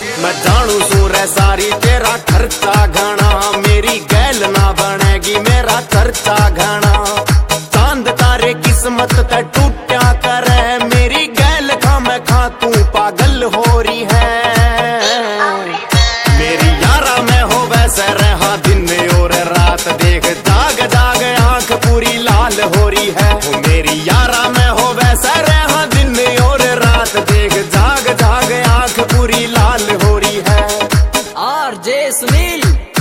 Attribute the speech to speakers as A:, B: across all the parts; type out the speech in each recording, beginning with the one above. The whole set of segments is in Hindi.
A: मैं जानू सूर सारी तेरा खर्चा घना, मेरी गैल ना बनेगी मेरा खर्चा घना। चांद तारे किस्मत ते टूटा करे, मेरी गैल खा मैं खा तू पागल हो रही है। मेरी यारा मैं हो वैसे रहा दिन और रात, देख जाग जाग आंख पूरी लाल हो रही है। मेरी यारा मैं हो वैसे रहा दिन और रात, देख जाग जाग आंख पूरी लाल हो रही है।
B: आरजे सुनील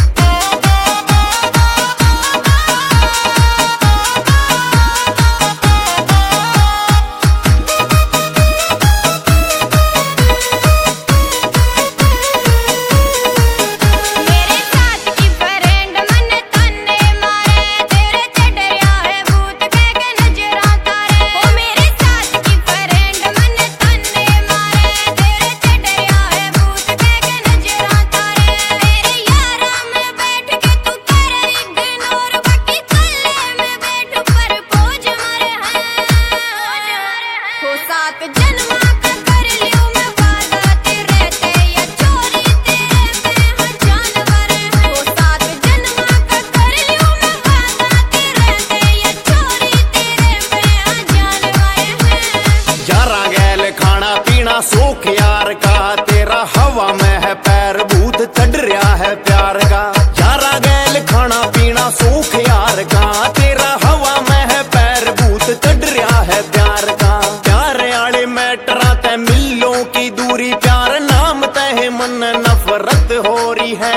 A: सुख यार का, तेरा हवा में है पैर भूत चढ़ रहा है प्यार का। यारा गैल खाना पीना सुख यार का, तेरा हवा में है पैर भूत चढ़ रहा है प्यार का। प्यार आले मैटरा ते मिलों की दूरी, प्यार नाम ते मन नफरत हो रही है।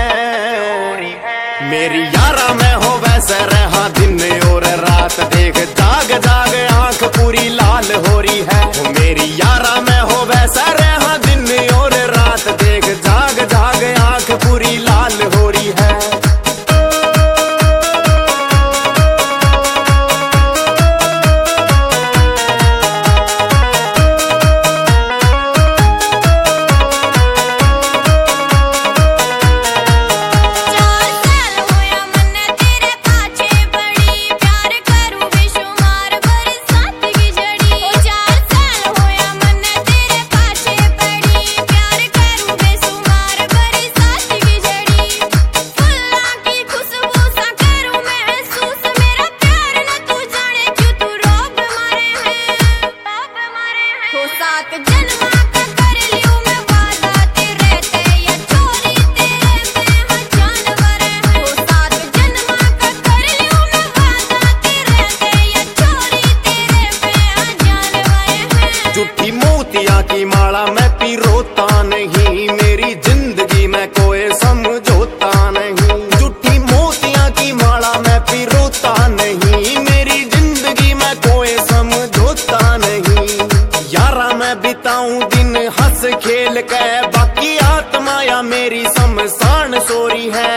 A: मेरी यारा मैं हो वैसे रहा दिन और रात, देख जाग जाग आंख पूरी लाल हो रही है। मेरी यारा मैं हो वैसा रहा दिन और रात, देख जाग जाग आंख पूरी लाल हो रही है। की माला मैं पी रोता नहीं, मेरी जिंदगी में कोई समझौता नहीं। झूठी मोतियां की माला मैं पी रोता नहीं, मेरी जिंदगी में कोई समझौता नहीं। यारा मैं बिताऊं दिन हंस खेल के, बाकी आत्मा या मेरी शमशान सोरी है।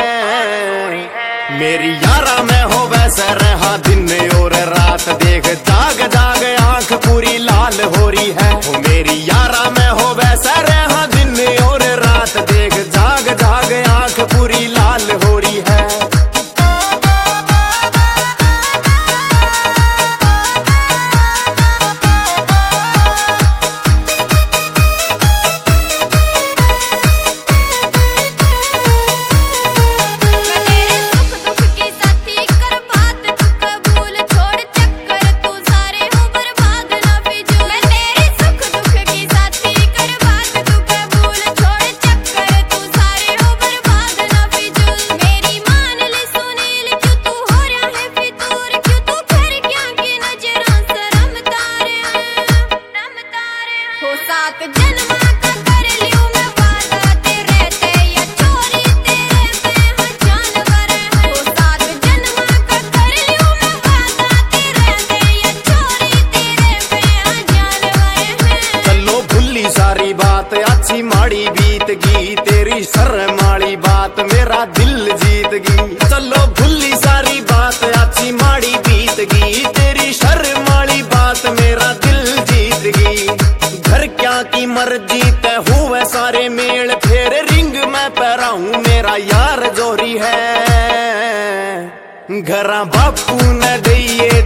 A: मेरी यारा मैं हो वैसे रहा दिन और रात, देख जाग जाग आंख पूरी लाल हो रही है। मेरी यारा मैं हो वैसा रहा दिन और रात, देख जाग जाग आंख पूरी लाल हो रही है। अच्छी माड़ी बीत गई, तेरी शर्माली बात मेरा दिल जीत गई। चलो भूली सारी बात अच्छी माड़ी बीत गई, तेरी शर्माली बात मेरा दिल जीत गई। घर क्या की मर्जी तय हुए सारे मेल, फिर रिंग मैं पहराऊं मेरा यार जोरी है। घरा बापू न दइए